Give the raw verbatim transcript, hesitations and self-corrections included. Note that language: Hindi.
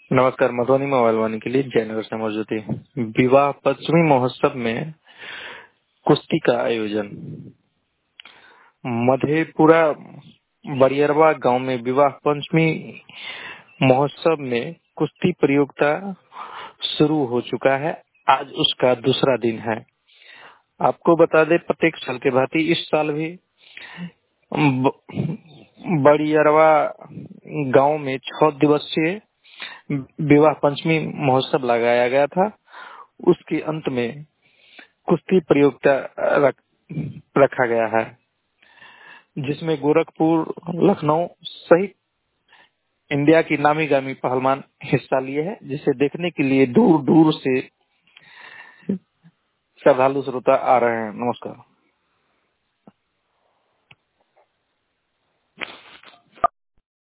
नमस्कार। मधुबनी मोबाइल वाणी के लिए जयनगर से मौजूद है। विवाह पंचमी महोत्सव में कुश्ती का आयोजन। मधेपुरा बरियरवा गांव में विवाह पंचमी महोत्सव में कुश्ती प्रतियोगिता शुरू हो चुका है। आज उसका दूसरा दिन है। आपको बता दें, प्रत्येक साल के भांति इस साल भी बरियरवा गांव में छह दिवसीय विवाह पंचमी महोत्सव लगाया गया था। उसके अंत में कुश्ती प्रतियोगिता रख, रखा गया है, जिसमें गोरखपुर, लखनऊ सहित इंडिया की नामी गामी पहलवान हिस्सा लिए हैं, जिसे देखने के लिए दूर दूर से श्रद्धालु श्रोता आ रहे हैं। नमस्कार।